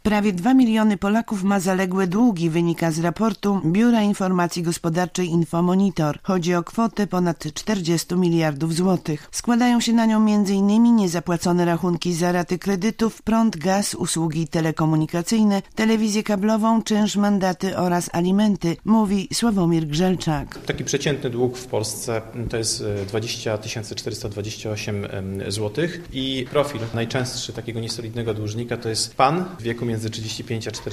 Prawie 2 miliony Polaków ma zaległe długi, wynika z raportu Biura Informacji Gospodarczej Infomonitor. Chodzi o kwotę ponad 40 miliardów złotych. Składają się na nią m.in. niezapłacone rachunki za raty kredytów, prąd, gaz, usługi telekomunikacyjne, telewizję kablową, czynsz, mandaty oraz alimenty, mówi Sławomir Grzelczak. Taki przeciętny dług w Polsce to jest 20 428 zł i profil najczęstszy takiego niesolidnego dłużnika to jest pan w wieku między 35 a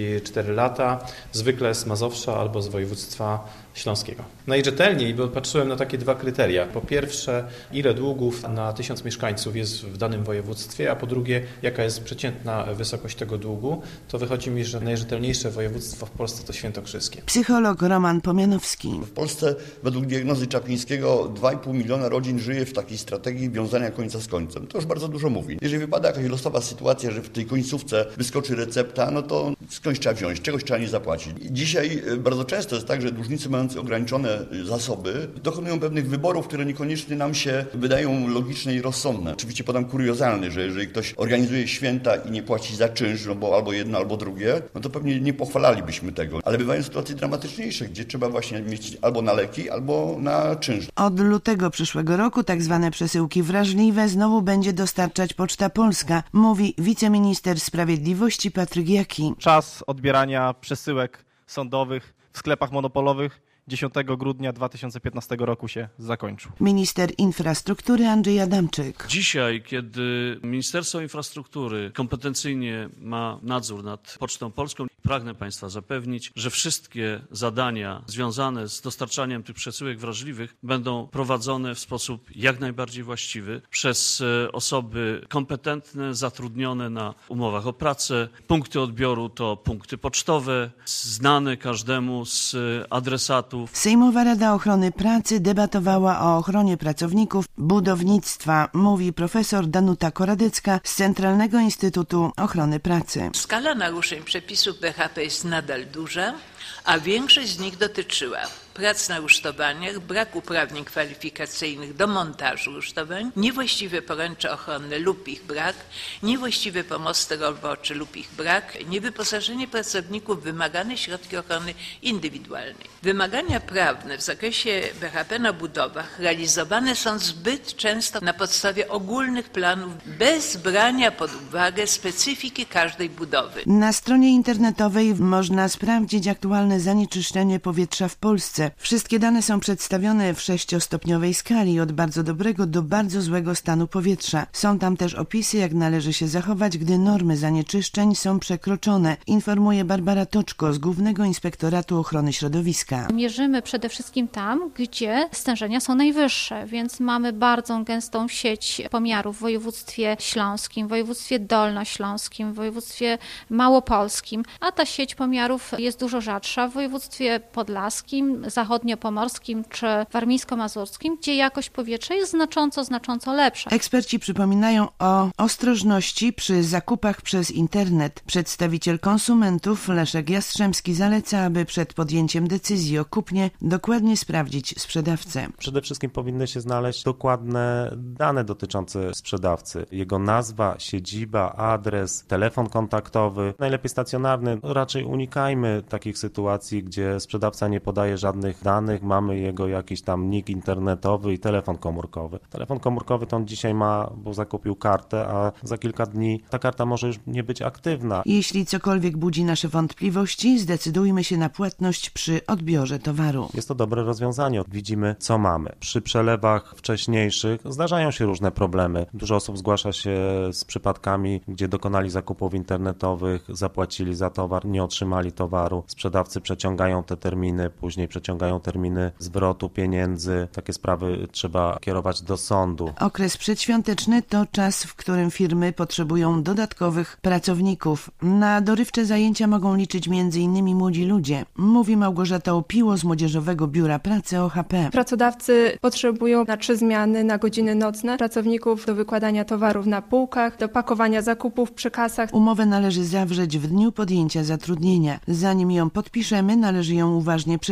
44 lata, zwykle z Mazowsza albo z województwa śląskiego. Najrzetelniej, bo patrzyłem na takie dwa kryteria. Po pierwsze, ile długów na 1000 mieszkańców jest w danym województwie, a po drugie, jaka jest przeciętna wysokość tego długu. To wychodzi mi, że najrzetelniejsze województwo w Polsce to świętokrzyskie. Psycholog Roman Pomianowski. W Polsce według diagnozy Czaplińskiego 2,5 miliona rodzin żyje w takiej strategii wiązania końca z końcem. To już bardzo dużo mówi. Jeżeli wypada jakaś losowa sytuacja, że w tej końcówce wyskoczy recepta, no to skądś trzeba wziąć, czegoś trzeba nie zapłacić. Dzisiaj bardzo często jest tak, że dłużnicy mający ograniczone zasoby dokonują pewnych wyborów, które niekoniecznie nam się wydają logiczne i rozsądne. Oczywiście podam kuriozalny, że jeżeli ktoś organizuje święta i nie płaci za czynsz, no bo albo jedno, albo drugie, no to pewnie nie pochwalalibyśmy tego. Ale bywają sytuacje dramatyczniejsze, gdzie trzeba właśnie mieć albo na leki, albo na czynsz. Od lutego przyszłego roku tak zwane przesyłki wrażliwe znowu będzie dostarczać Poczta Polska, mówi wiceminister sprawiedliwości Patryk Jaki. Czas odbierania przesyłek sądowych w sklepach monopolowych 10 grudnia 2015 roku się zakończył. Minister infrastruktury Andrzej Adamczyk. Dzisiaj, kiedy Ministerstwo Infrastruktury kompetencyjnie ma nadzór nad Pocztą Polską, pragnę Państwa zapewnić, że wszystkie zadania związane z dostarczaniem tych przesyłek wrażliwych będą prowadzone w sposób jak najbardziej właściwy przez osoby kompetentne, zatrudnione na umowach o pracę. Punkty odbioru to punkty pocztowe, znane każdemu z adresatów. Sejmowa Rada Ochrony Pracy debatowała o ochronie pracowników budownictwa, mówi profesor Danuta Koradecka z Centralnego Instytutu Ochrony Pracy. Skala naruszeń przepisów BHP jest nadal duża, a większość z nich dotyczyła prac na rusztowaniach, brak uprawnień kwalifikacyjnych do montażu rusztowań, niewłaściwe poręcze ochronne lub ich brak, niewłaściwe pomosty robocze lub ich brak, niewyposażenie pracowników w wymagane środki ochrony indywidualnej. Wymagania prawne w zakresie BHP na budowach realizowane są zbyt często na podstawie ogólnych planów, bez brania pod uwagę specyfiki każdej budowy. Na stronie internetowej można sprawdzić aktualne zanieczyszczenie powietrza w Polsce. Wszystkie dane są przedstawione w 6-stopniowej skali od bardzo dobrego do bardzo złego stanu powietrza. Są tam też opisy, jak należy się zachować, gdy normy zanieczyszczeń są przekroczone, informuje Barbara Toczko z Głównego Inspektoratu Ochrony Środowiska. Mierzymy przede wszystkim tam, gdzie stężenia są najwyższe, więc mamy bardzo gęstą sieć pomiarów w województwie śląskim, w województwie dolnośląskim, w województwie małopolskim, a ta sieć pomiarów jest dużo rzadsza w województwie podlaskim, zachodniopomorskim czy warmińsko-mazurskim, gdzie jakość powietrza jest znacząco lepsza. Eksperci przypominają o ostrożności przy zakupach przez internet. Przedstawiciel konsumentów Leszek Jastrzębski zaleca, aby przed podjęciem decyzji o kupnie dokładnie sprawdzić sprzedawcę. Przede wszystkim powinny się znaleźć dokładne dane dotyczące sprzedawcy. Jego nazwa, siedziba, adres, telefon kontaktowy, najlepiej stacjonarny. Raczej unikajmy takich sytuacji, gdzie sprzedawca nie podaje żadnych danych, mamy jego jakiś tam nick internetowy i telefon komórkowy. Telefon komórkowy to on dzisiaj ma, bo zakupił kartę, a za kilka dni ta karta może już nie być aktywna. Jeśli cokolwiek budzi nasze wątpliwości, zdecydujmy się na płatność przy odbiorze towaru. Jest to dobre rozwiązanie. Widzimy, co mamy. Przy przelewach wcześniejszych zdarzają się różne problemy. Dużo osób zgłasza się z przypadkami, gdzie dokonali zakupów internetowych, zapłacili za towar, nie otrzymali towaru. Sprzedawcy przeciągają te terminy, później przeciągają terminy zwrotu pieniędzy. Takie sprawy trzeba kierować do sądu. Okres przedświąteczny to czas, w którym firmy potrzebują dodatkowych pracowników. Na dorywcze zajęcia mogą liczyć m.in. młodzi ludzie, mówi Małgorzata Opiło z Młodzieżowego Biura Pracy OHP. Pracodawcy potrzebują na 3 zmiany, na godziny nocne pracowników do wykładania towarów na półkach, do pakowania zakupów przy kasach. Umowę należy zawrzeć w dniu podjęcia zatrudnienia. Zanim ją podpiszemy, należy ją uważnie przeczytać,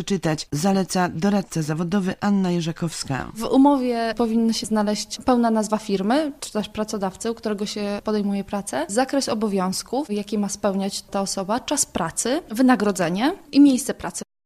zaleca doradca zawodowy Anna Jerzakowska. W umowie powinna się znaleźć pełna nazwa firmy, czy też pracodawcy, u którego się podejmuje pracę, zakres obowiązków, jakie ma spełniać ta osoba, czas pracy, wynagrodzenie i miejsce pracy.